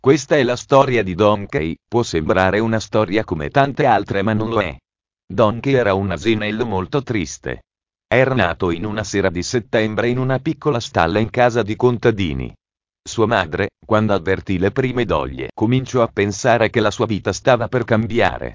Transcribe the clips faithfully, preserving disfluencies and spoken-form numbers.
Questa è la storia di Donkey. Può sembrare una storia come tante altre ma non lo è. Donkey era un asinello molto triste. Era nato in una sera di settembre in una piccola stalla in casa di contadini. Sua madre, quando avvertì le prime doglie, cominciò a pensare che la sua vita stava per cambiare.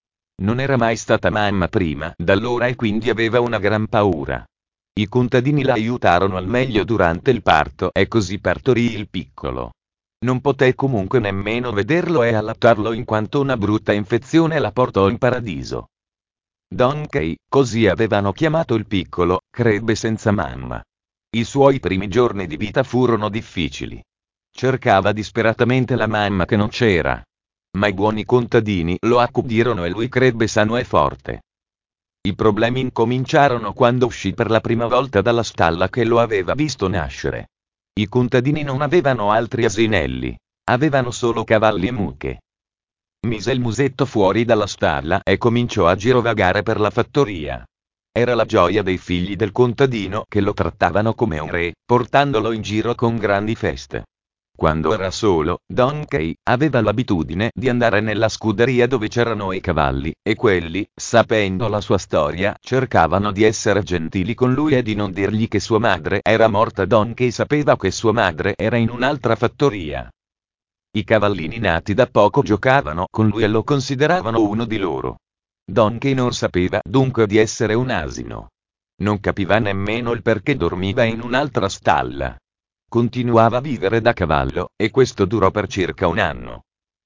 Non era mai stata mamma prima d'allora e quindi aveva una gran paura. I contadini la aiutarono al meglio durante il parto e così partorì il piccolo. Non poté comunque nemmeno vederlo e allattarlo in quanto una brutta infezione la portò in paradiso. Donkey, così avevano chiamato il piccolo, crebbe senza mamma. I suoi primi giorni di vita furono difficili. Cercava disperatamente la mamma che non c'era. Ma i buoni contadini lo accudirono e lui crebbe sano e forte. I problemi incominciarono quando uscì per la prima volta dalla stalla che lo aveva visto nascere. I contadini non avevano altri asinelli. Avevano solo cavalli e mucche. Mise il musetto fuori dalla stalla e cominciò a girovagare per la fattoria. Era la gioia dei figli del contadino che lo trattavano come un re, portandolo in giro con grandi feste. Quando era solo, Donkey aveva l'abitudine di andare nella scuderia dove c'erano i cavalli, e quelli, sapendo la sua storia, cercavano di essere gentili con lui e di non dirgli che sua madre era morta. Donkey sapeva che sua madre era in un'altra fattoria. I cavallini nati da poco giocavano con lui e lo consideravano uno di loro. Donkey non sapeva dunque di essere un asino. Non capiva nemmeno il perché dormiva in un'altra stalla. Continuava a vivere da cavallo, e questo durò per circa un anno.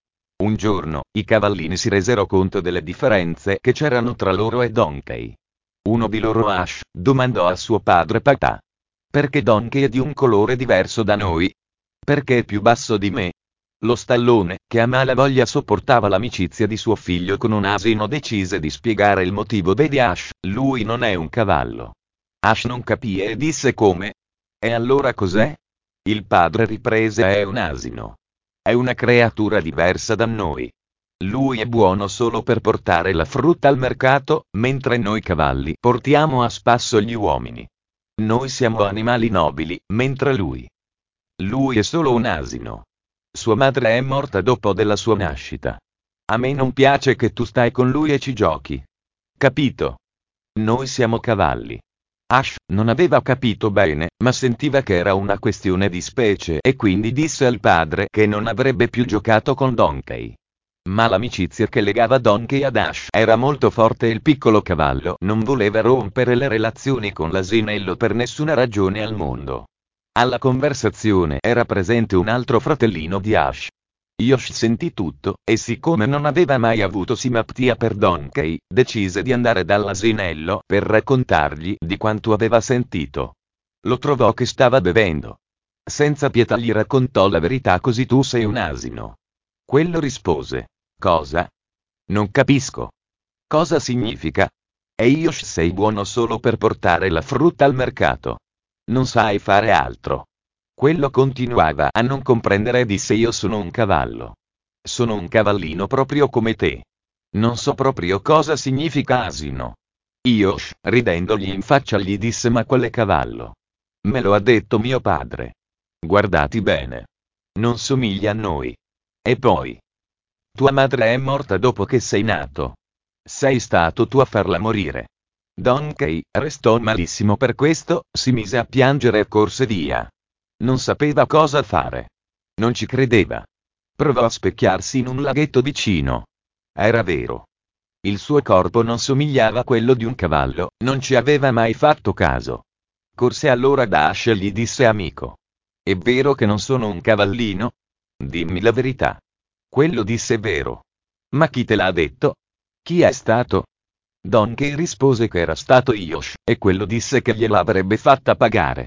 Un giorno, i cavallini si resero conto delle differenze che c'erano tra loro e Donkey. Uno di loro, Ash, domandò a suo padre Patà: perché Donkey è di un colore diverso da noi? Perché è più basso di me? Lo stallone, che a malavoglia sopportava l'amicizia di suo figlio con un asino, decise di spiegare il motivo. Vedi Ash, lui non è un cavallo. Ash non capì e disse: come? E allora cos'è? Il padre riprese: è un asino. È una creatura diversa da noi. Lui è buono solo per portare la frutta al mercato, mentre noi cavalli portiamo a spasso gli uomini. Noi siamo animali nobili, mentre lui. Lui è solo un asino. Sua madre è morta dopo della sua nascita. A me non piace che tu stai con lui e ci giochi. Capito? Noi siamo cavalli. Ash non aveva capito bene, ma sentiva che era una questione di specie e quindi disse al padre che non avrebbe più giocato con Donkey. Ma l'amicizia che legava Donkey ad Ash era molto forte e il piccolo cavallo non voleva rompere le relazioni con l'asinello per nessuna ragione al mondo. Alla conversazione era presente un altro fratellino di Ash. Yosh sentì tutto, e siccome non aveva mai avuto simpatia per Donkey, decise di andare dall'asinello per raccontargli di quanto aveva sentito. Lo trovò che stava bevendo. Senza pietà gli raccontò la verità: così tu sei un asino. Quello rispose: cosa? Non capisco. Cosa significa? E Yosh, sei buono solo per portare la frutta al mercato. Non sai fare altro. Quello continuava a non comprendere e disse: io sono un cavallo. Sono un cavallino proprio come te. Non so proprio cosa significa asino. Yosh, ridendogli in faccia, gli disse: ma quale cavallo? Me lo ha detto mio padre. Guardati bene. Non somiglia a noi. E poi? Tua madre è morta dopo che sei nato. Sei stato tu a farla morire. Donkey restò malissimo per questo, si mise a piangere e corse via. Non sapeva cosa fare. Non ci credeva. Provò a specchiarsi in un laghetto vicino. Era vero. Il suo corpo non somigliava a quello di un cavallo, non ci aveva mai fatto caso. Corse allora da Ash e gli disse: amico, è vero che non sono un cavallino? Dimmi la verità. Quello disse: vero. Ma chi te l'ha detto? Chi è stato? Donkey rispose che era stato Yosh, e quello disse che gliel'avrebbe fatta pagare.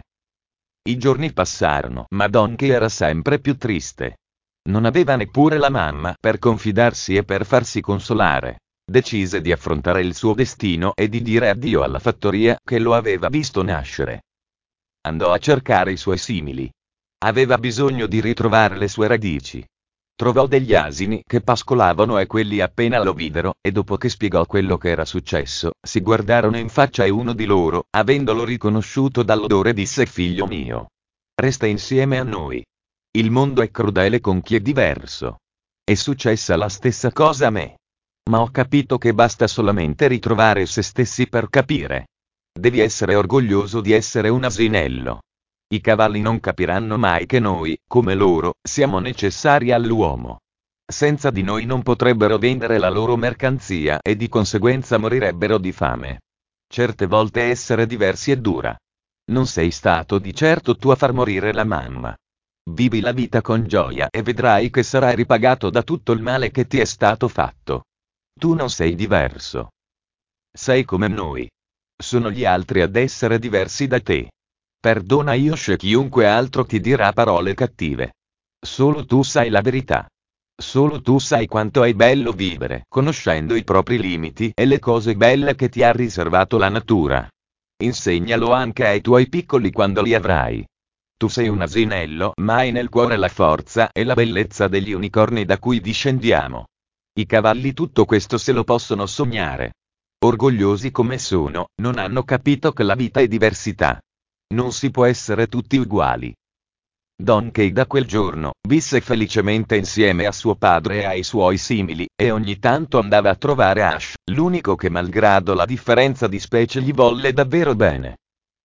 I giorni passarono, ma Donkey era sempre più triste. Non aveva neppure la mamma per confidarsi e per farsi consolare. Decise di affrontare il suo destino e di dire addio alla fattoria che lo aveva visto nascere. Andò a cercare i suoi simili. Aveva bisogno di ritrovare le sue radici. Trovò degli asini che pascolavano e quelli appena lo videro, e dopo che spiegò quello che era successo, si guardarono in faccia e uno di loro, avendolo riconosciuto dall'odore, disse: figlio mio, resta insieme a noi. Il mondo è crudele con chi è diverso. È successa la stessa cosa a me. Ma ho capito che basta solamente ritrovare se stessi per capire. Devi essere orgoglioso di essere un asinello. I cavalli non capiranno mai che noi, come loro, siamo necessari all'uomo. Senza di noi non potrebbero vendere la loro mercanzia e di conseguenza morirebbero di fame. Certe volte essere diversi è dura. Non sei stato di certo tu a far morire la mamma. Vivi la vita con gioia e vedrai che sarai ripagato da tutto il male che ti è stato fatto. Tu non sei diverso. Sei come noi. Sono gli altri ad essere diversi da te. Perdona io e chiunque altro ti dirà parole cattive. Solo tu sai la verità. Solo tu sai quanto è bello vivere, conoscendo i propri limiti e le cose belle che ti ha riservato la natura. Insegnalo anche ai tuoi piccoli quando li avrai. Tu sei un asinello, ma hai nel cuore la forza e la bellezza degli unicorni da cui discendiamo. I cavalli tutto questo se lo possono sognare. Orgogliosi come sono, non hanno capito che la vita è diversità. Non si può essere tutti uguali. Donkey da quel giorno, visse felicemente insieme a suo padre e ai suoi simili, e ogni tanto andava a trovare Ash, l'unico che malgrado la differenza di specie gli volle davvero bene.